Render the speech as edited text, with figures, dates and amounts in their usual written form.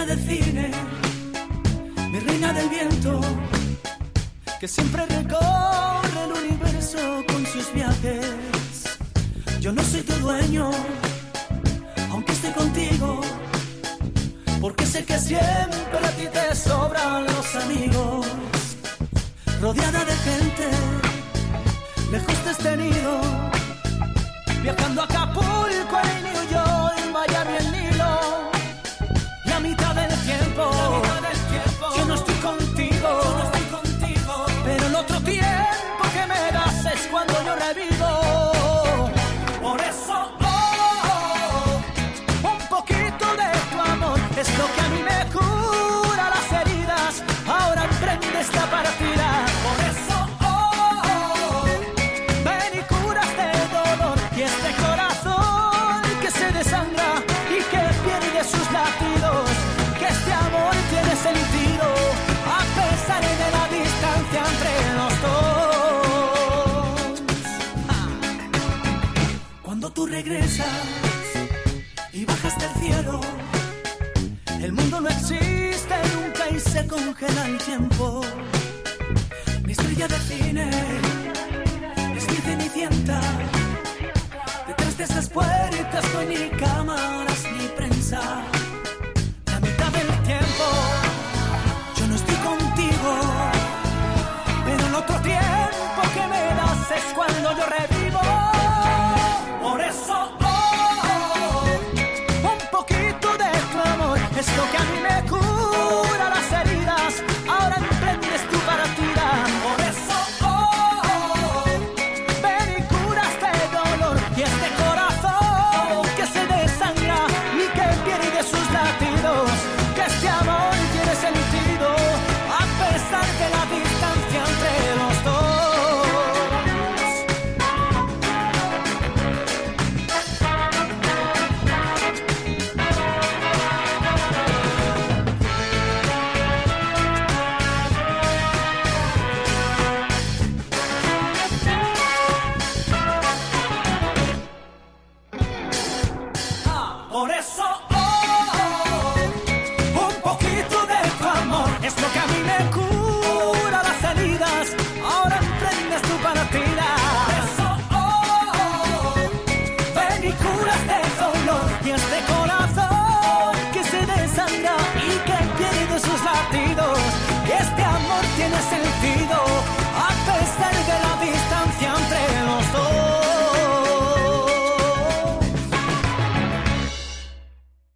de cine, mi reina del viento, que siempre recorre el universo con sus viajes. Yo no soy tu dueño, aunque esté contigo, porque sé que siempre a ti te sobran los amigos. Rodeada de gente, lejos te has tenido, viajando a Acapulco, en New York, Miami, el Nilo. La mitad del tiempo, yo no estoy contigo, pero el otro tiempo que me das es cuando yo revivo. Por eso, un poquito de tu amor es lo que a mí me cura las heridas. Ahora emprende esta partida. Por eso, ven y cura este dolor y este corazón que se desangra y que pierde sus latidos. Que este amor tiene sentido a pesar de la distancia entre los dos. Cuando tú regresas y bajas del cielo, el mundo no existe nunca y se congela el tiempo. Mi estrella de cine es mi cenicienta. Detrás de esas puertas no hay ni